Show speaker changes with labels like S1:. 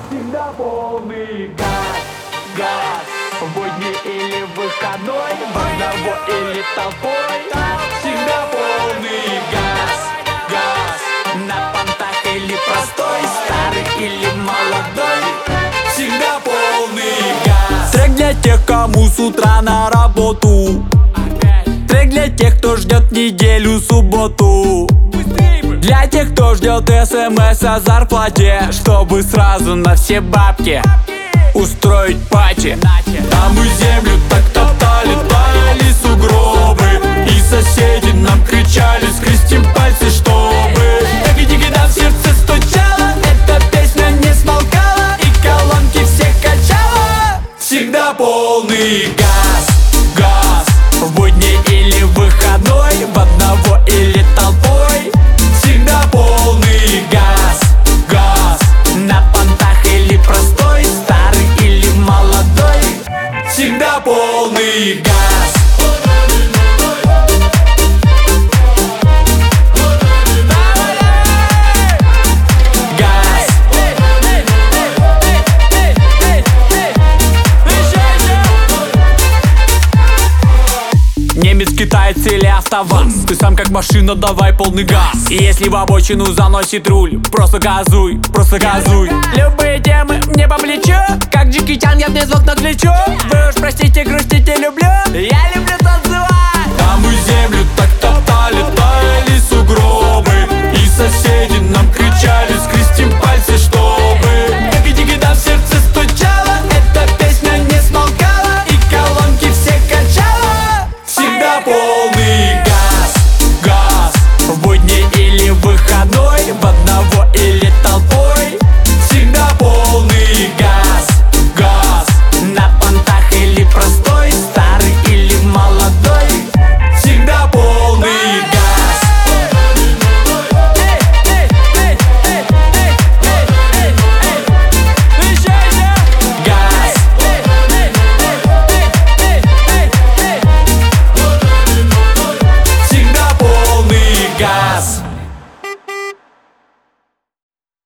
S1: Всегда полный газ, газ. В будни или выходной, в одного или толпой. Всегда полный газ, газ. На понтах или простой, старый или молодой. Всегда полный газ.
S2: Трек для тех, кому с утра на работу. Трек для тех, кто ждет неделю, субботу. Для тех, кто ждет СМС о зарплате, чтобы сразу на все бабки устроить пати. А мы землю так топтали, таяли сугробы, и соседи нам кричали: скрестим пальцы, чтобы диги-диги-да в сердце стучало. Эта песня не смолкала и колонки всех качала. Всегда полный газ, газ. В будни или выходной, в одного или толпой. Всегда полный газ, газ. На понтах или простой, старый или молодой. Всегда полный газ. Немец, китаец или автоваз, ты сам как машина, давай полный газ. И если в обочину заносит руль, просто газуй, просто газуй. Любые темы мне по плечу, как Джеки Чан, я вне звук на плечо. Вы уж простите, грустите, люблю. Я люблю.